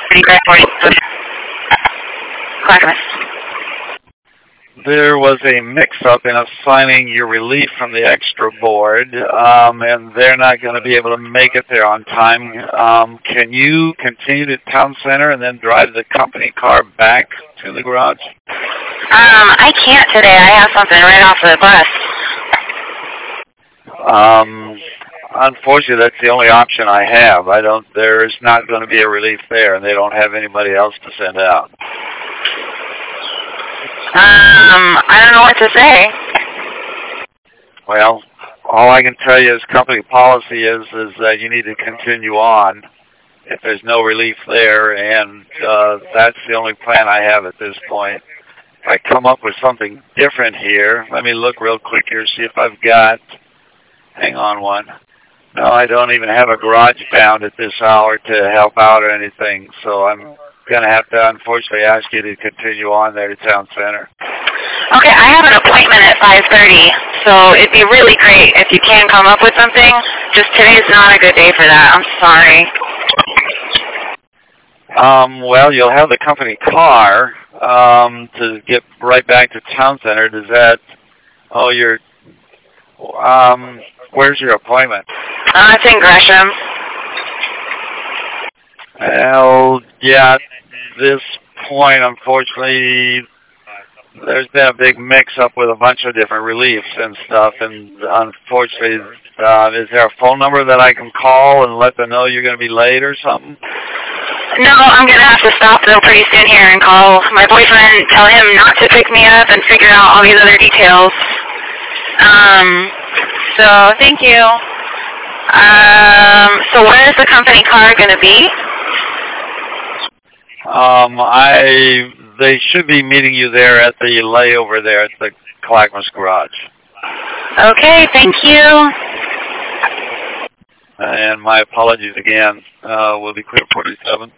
Clackamas. There was a mix-up in assigning your relief from the extra board, and they're not going to be able to make it there on time. Can you continue to Town Center and then drive the company car back to the garage? I can't today. I have something right off the bus. Unfortunately, that's the only option I have. There's not going to be a relief there, and they don't have anybody else to send out. I don't know what to say. Well, all I can tell you is company policy is that you need to continue on if there's no relief there, and that's the only plan I have at this point. If I come up with something different here, let me look real quick here, see if I've got, hang on one. No, I don't even have a garage bound at this hour to help out or anything, so I'm going to have to unfortunately ask you to continue on there to Town Center. Okay, I have an appointment at 5:30, so it'd be really great if you can come up with something. Just today's not a good day for that. I'm sorry. Well, you'll have the company car to get right back to Town Center. Does that, where's your appointment? It's in Gresham. Well, yeah, at this point, unfortunately, there's been a big mix-up with a bunch of different reliefs and stuff, and unfortunately, is there a phone number that I can call and let them know you're going to be late or something? No, I'm going to have to stop them pretty soon here and call my boyfriend, tell him not to pick me up, and figure out all these other details. So, thank you. So where is the company car going to be? They should be meeting you there at the layover there at the Clackamas garage. Okay, thank you. And my apologies again. We'll be clear 47.